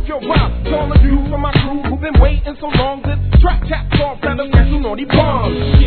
your rhyme. To all of you from my crew who've been waiting so long. This track caps off that of you naughty bombs.